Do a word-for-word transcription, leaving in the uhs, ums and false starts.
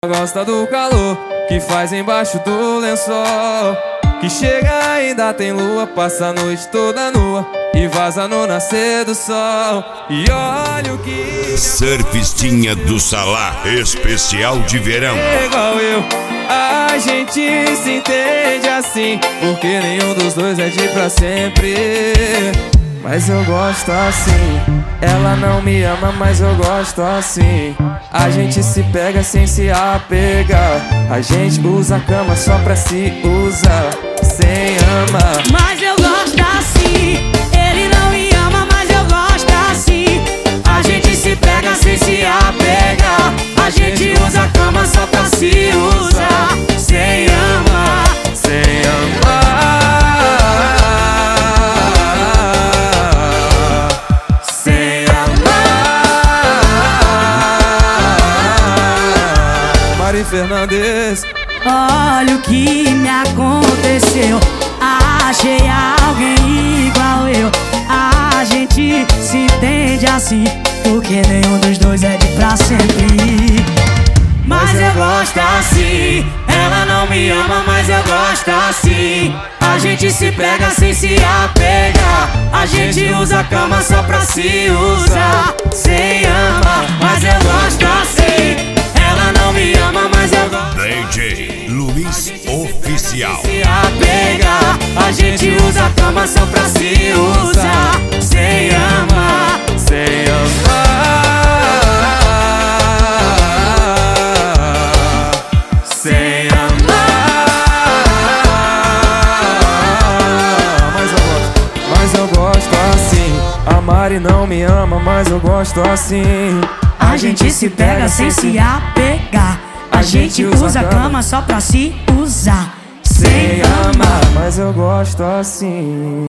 Gosta do calor que faz embaixo do lençol, que chega ainda tem lua, passa a noite toda nua e vaza no nascer do sol. E olha o que Surfistinha do Salá, especial de verão. é igual eu, a gente se entende assim, porque nenhum dos dois é de pra sempre. Mas eu gosto assim. Ela não me ama, mas eu gosto assim. A gente se pega sem se apegar. A gente usa a cama só pra se usar, sem amar. Mas eu gosto assim. Ele não me ama, mas eu gosto assim. A gente se pega sem se apegar. A gente usa a cama só pra se usar, sem amar. Sem amar. Sem amar. Mari Fernandes. Olha o que me aconteceu. Achei alguém igual eu. A gente se entende assim, porque nenhum dos dois é de pra sempre. Mas eu gosto assim. Ela não me ama, mas eu gosto assim. A gente se pega sem se apegar. A gente usa a cama só pra se usar, sem amar. Mas eu gosto assim. Ela não me ama, mas eu gosto. D J Luiz Oficial. Se apegar. A gente usa a cama só pra se usar, sem amar. Sem amar. Sem amar. Mas eu gosto, mas eu gosto assim. A Mari não me ama, mas eu gosto assim. A gente se pega sem se apegar. A gente usa a cama só pra se usar, sem amar. Mas eu gosto assim.